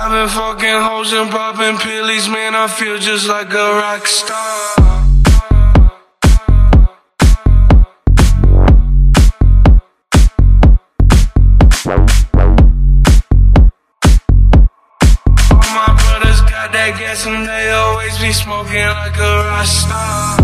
I've been fucking hoes and popping pillies, man, I feel just like a rock star. All my brothers got that gas and they always be smoking like a rock star.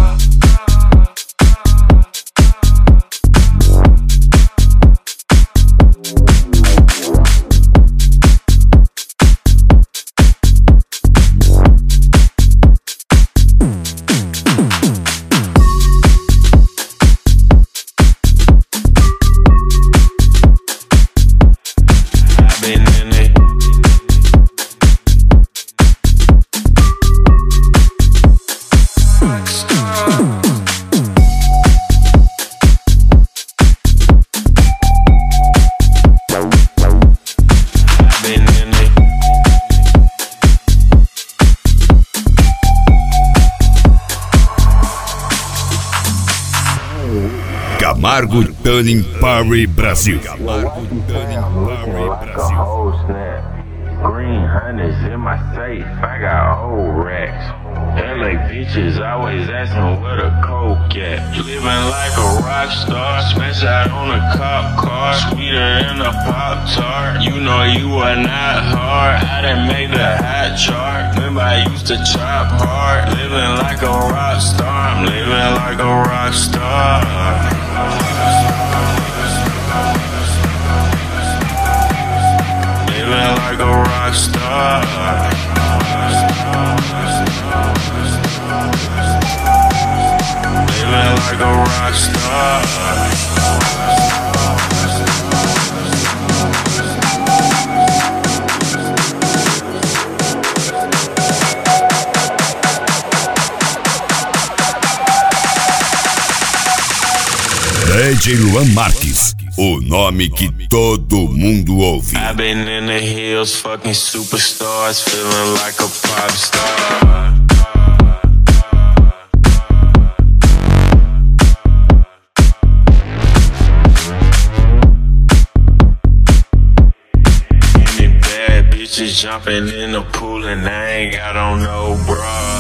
Camargo Tuning Party Brasil. Green hundreds in my safe, I got whole racks. LA bitches always asking where the coke at. Living like a rock star, smash out on a cop car, sweeter than a Pop-Tart. You know you are not hard, I done made the hot chart. Remember I used to chop hard, living like a rock star. I'm living like a rock star. Living like a rock star. Living like a rock star. DJ Luan Marques, o nome que todo mundo ouve. I've been in the hills, fucking superstars, feeling like a pop star. Any bad bitches jumping in the pool and I ain't got on no bra.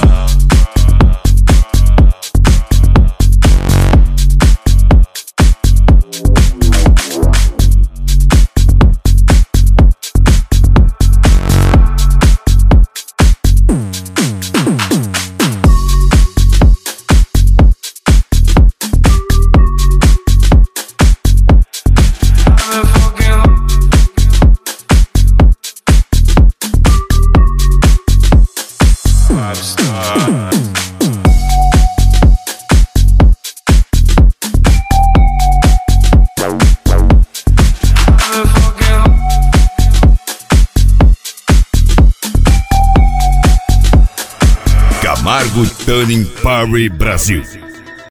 Camargo Tuning Party Brasil.